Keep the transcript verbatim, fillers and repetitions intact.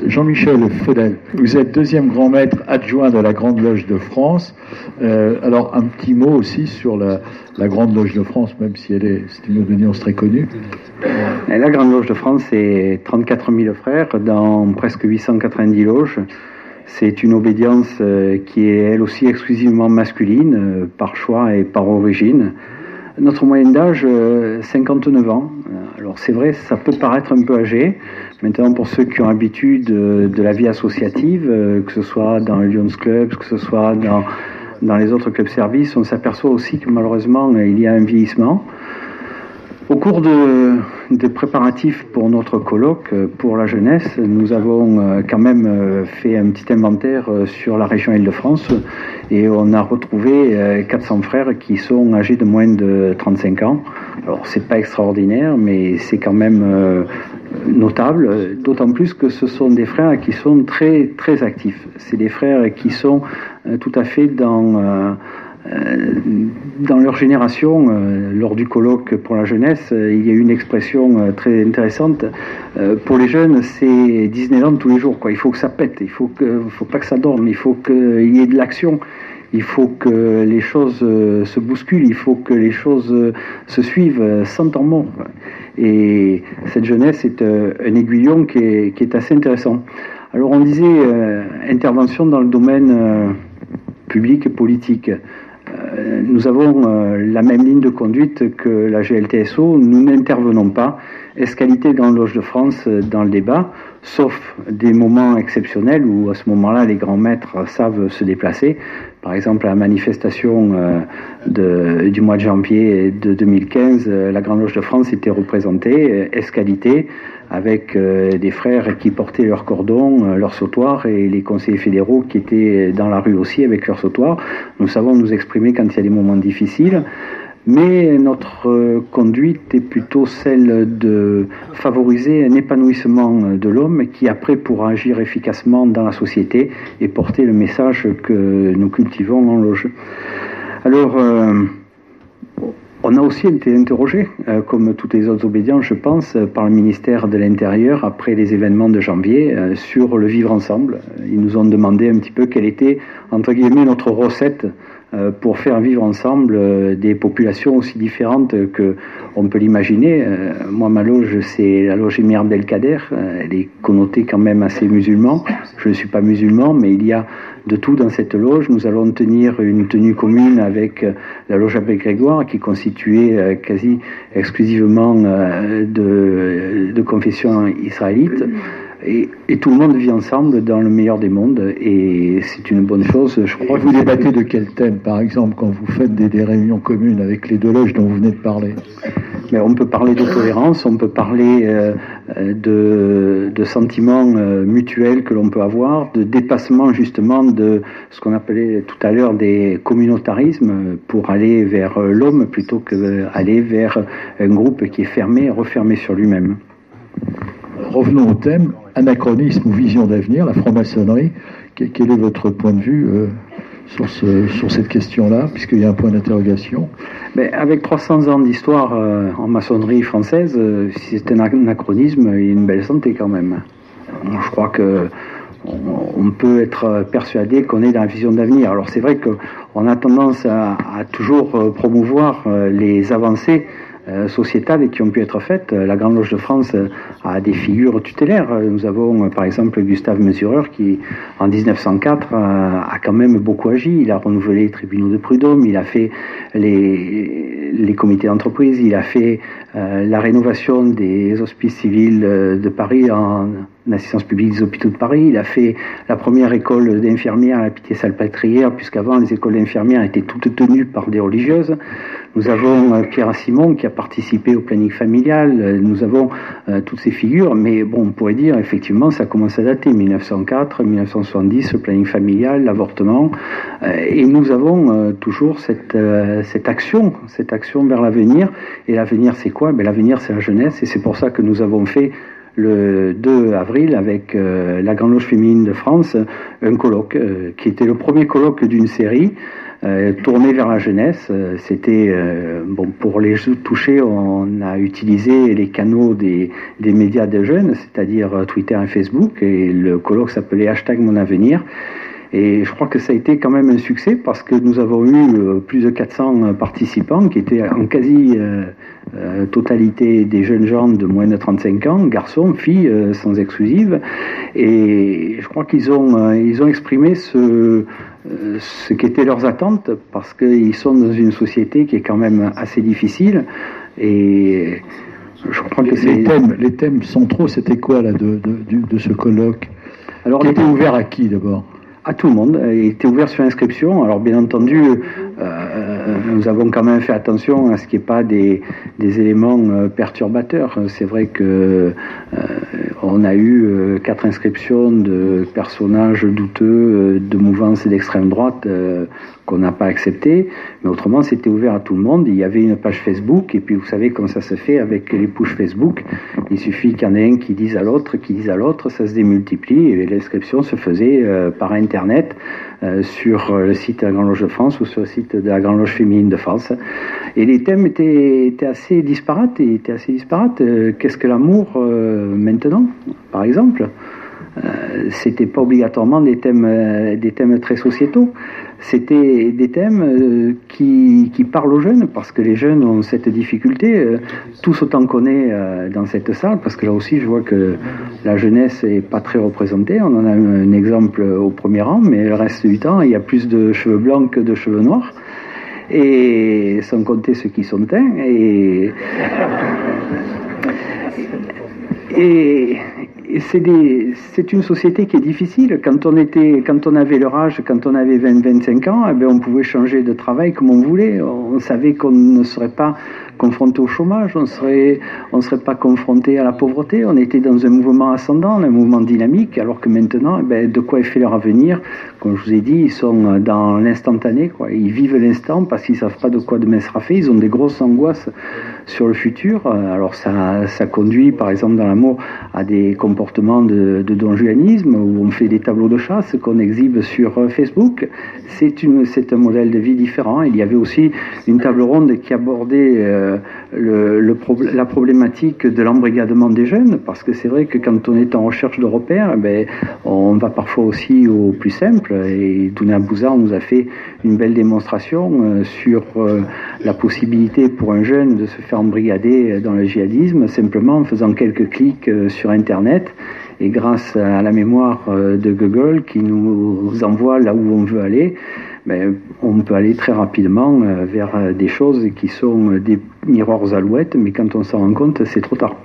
Jean-Michel Feudel, vous êtes deuxième grand maître adjoint de la Grande Loge de France. Euh, alors, un petit mot aussi sur la, la Grande Loge de France, même si elle est, c'est une obédience très connue. La Grande Loge de France, c'est trente-quatre mille frères dans presque huit cent quatre-vingt-dix loges. C'est une obédience qui est elle aussi exclusivement masculine, par choix et par origine. Notre moyenne d'âge, cinquante-neuf ans. Alors c'est vrai, ça peut paraître un peu âgé. Maintenant, pour ceux qui ont l'habitude de la vie associative, que ce soit dans le Lions Club, que ce soit dans, dans les autres clubs services, on s'aperçoit aussi que malheureusement, il y a un vieillissement. Au cours de, des préparatifs pour notre colloque pour la jeunesse, nous avons quand même fait un petit inventaire sur la région Île-de-France et on a retrouvé quatre cents frères qui sont âgés de moins de trente-cinq ans. Alors c'est pas extraordinaire, mais c'est quand même notable, d'autant plus que ce sont des frères qui sont très très actifs. C'est des frères qui sont tout à fait dans dans leur génération. Lors du colloque pour la jeunesse, il y a eu une expression très intéressante. Pour les jeunes, c'est Disneyland tous les jours, quoi. Il faut que ça pète, il faut que, faut pas que ça dorme, il faut qu'il y ait de l'action, il faut que les choses se bousculent, il faut que les choses se suivent sans temps mort. Et cette jeunesse est un aiguillon qui est, qui est assez intéressant. Alors on disait euh, intervention dans le domaine euh, public et politique. Euh, nous avons euh, la même ligne de conduite que la G L T S O. Nous n'intervenons pas escalité dans le Loge de France euh, dans le débat, sauf des moments exceptionnels où à ce moment-là les grands maîtres savent se déplacer. Par exemple, à la manifestation euh, de, du mois de janvier de deux mille quinze, euh, la Grande Loge de France était représentée, euh, escalité, avec euh, des frères qui portaient leurs cordons, euh, leurs sautoirs, et les conseillers fédéraux qui étaient dans la rue aussi avec leurs sautoirs. Nous savons nous exprimer quand il y a des moments difficiles, mais notre euh, conduite est plutôt celle de favoriser un épanouissement de l'homme qui après pourra agir efficacement dans la société et porter le message que nous cultivons en loge. Alors, euh, on a aussi été interrogé, euh, comme toutes les autres obédiences, je pense, par le ministère de l'Intérieur après les événements de janvier, euh, sur le vivre ensemble. Ils nous ont demandé un petit peu quelle était, entre guillemets, notre recette euh, pour faire vivre ensemble euh, des populations aussi différentes que on peut l'imaginer. Euh, moi, ma loge, c'est la loge Émir Abdelkader. Euh, elle est connotée quand même assez musulman. Je ne suis pas musulman, mais il y a de tout dans cette loge. Nous allons tenir une tenue commune avec la loge Abbé Grégoire, qui est constituée quasi exclusivement de, de confession israélite. Et, et tout le monde vit ensemble dans le meilleur des mondes, et c'est une bonne chose, je crois. Et vous débattez de quel thème, par exemple, quand vous faites des, des réunions communes avec les deux loges dont vous venez de parler? Mais on peut parler de tolérance, on peut parler euh, de, de sentiments euh, mutuels que l'on peut avoir, de dépassement justement de ce qu'on appelait tout à l'heure des communautarismes, pour aller vers l'homme plutôt qu'aller vers un groupe qui est fermé, refermé sur lui-même. Revenons au thème, anachronisme ou vision d'avenir, la franc-maçonnerie. Quel est votre point de vue euh, sur, ce, sur cette question-là, puisqu'il y a un point d'interrogation? Mais avec trois cents ans d'histoire euh, en maçonnerie française, euh, si c'est un anachronisme, il y a une belle santé quand même. Je crois que on, on peut être persuadé qu'on est dans la vision d'avenir. Alors c'est vrai qu'on a tendance à, à toujours promouvoir euh, les avancées Euh, sociétales qui ont pu être faites. La Grande Loge de France a des figures tutélaires. Nous avons par exemple Gustave Mesureur qui, en dix-neuf cent quatre, a, a quand même beaucoup agi. Il a renouvelé les tribunaux de prud'homme, il a fait les, les comités d'entreprise, il a fait euh, la rénovation des hospices civils de Paris en assistance publique des hôpitaux de Paris. Il a fait la première école d'infirmières à la Pitié-Salpêtrière, puisqu'avant les écoles d'infirmières étaient toutes tenues par des religieuses. Nous avons euh, Pierre Simon qui a participé au planning familial. Euh, nous avons euh, toutes ces figures, mais bon, on pourrait dire effectivement ça commence à dater, dix-neuf cent quatre, dix-neuf cent soixante-dix, le planning familial, l'avortement, euh, et nous avons euh, toujours cette euh, cette action, cette action vers l'avenir. Et l'avenir, c'est quoi? Ben l'avenir, c'est la jeunesse, et c'est pour ça que nous avons fait le deux avril, avec euh, la Grande Loge féminine de France, un colloque, euh, qui était le premier colloque d'une série, euh, tourné vers la jeunesse. C'était euh, bon pour les toucher, on a utilisé les canaux des, des médias des jeunes, c'est-à-dire Twitter et Facebook, et le colloque s'appelait hashtag Mon Avenir. Et je crois que ça a été quand même un succès parce que nous avons eu plus de quatre cents participants qui étaient en quasi euh, euh, totalité des jeunes gens de moins de trente-cinq ans, garçons, filles, euh, sans exclusive. Et je crois qu'ils ont, euh, ils ont exprimé ce, euh, ce qu'étaient leurs attentes parce qu'ils sont dans une société qui est quand même assez difficile. Et je crois que les, c'est... les thèmes, les thèmes centraux, c'était quoi là de, de, de, de ce colloque? Alors, qui était ouvert à qui d'abord? À tout le monde, il était ouvert sur inscription. Alors bien entendu, euh, nous avons quand même fait attention à ce qu'il n'y ait pas des, des éléments euh, perturbateurs. C'est vrai que euh, on a eu euh, quatre inscriptions de personnages douteux, euh, de mouvances d'extrême droite euh, qu'on n'a pas accepté, mais autrement c'était ouvert à tout le monde. Il y avait une page Facebook, et puis vous savez comment ça se fait avec les push Facebook. Il suffit qu'il y en ait un qui dise à l'autre, qui dise à l'autre, ça se démultiplie, et l'inscription se faisait euh, par Internet euh, sur le site de la Grande Loge de France ou sur le site de la Grande Loge féminine de France. Et les thèmes étaient, étaient assez disparates, et étaient assez disparates. Euh, qu'est-ce que l'amour euh, maintenant, par exemple? Euh, c'était pas obligatoirement des thèmes, euh, des thèmes très sociétaux. C'était des thèmes euh, qui, qui parlent aux jeunes, parce que les jeunes ont cette difficulté. Euh, tous autant qu'on est euh, dans cette salle, parce que là aussi je vois que la jeunesse est pas très représentée. On en a un exemple au premier rang, mais le reste du temps, il y a plus de cheveux blancs que de cheveux noirs. Et sans compter ceux qui sont teints. Et, et c'est, des, c'est une société qui est difficile. Quand on était, quand on avait leur âge, quand on avait vingt à vingt-cinq ans, eh bien on pouvait changer de travail comme on voulait. On savait qu'on ne serait pas confronté au chômage, on serait, on serait pas confronté à la pauvreté. On était dans un mouvement ascendant, un mouvement dynamique, alors que maintenant, eh bien, de quoi est fait leur avenir? Comme je vous ai dit, ils sont dans l'instantané, quoi. Ils vivent l'instant parce qu'ils savent pas de quoi demain sera fait. Ils ont des grosses angoisses sur le futur. Alors ça, ça conduit, par exemple, dans l'amour, à des comportements de, de donjuanisme, où on fait des tableaux de chasse qu'on exhibe sur Facebook. C'est une, c'est un modèle de vie différent. Il y avait aussi une table ronde qui abordait euh, le, le pro, la problématique de l'embrigadement des jeunes, parce que c'est vrai que quand on est en recherche de repères, eh bien, on va parfois aussi au plus simple. Et Dounia Bouzard nous a fait une belle démonstration euh, sur euh, la possibilité pour un jeune de se faire embrigader dans le djihadisme simplement en faisant quelques clics euh, sur Internet, et grâce à la mémoire euh, de Google qui nous envoie là où on veut aller, ben, on peut aller très rapidement euh, vers des choses qui sont des miroirs aux alouettes, mais quand on s'en rend compte, c'est trop tard.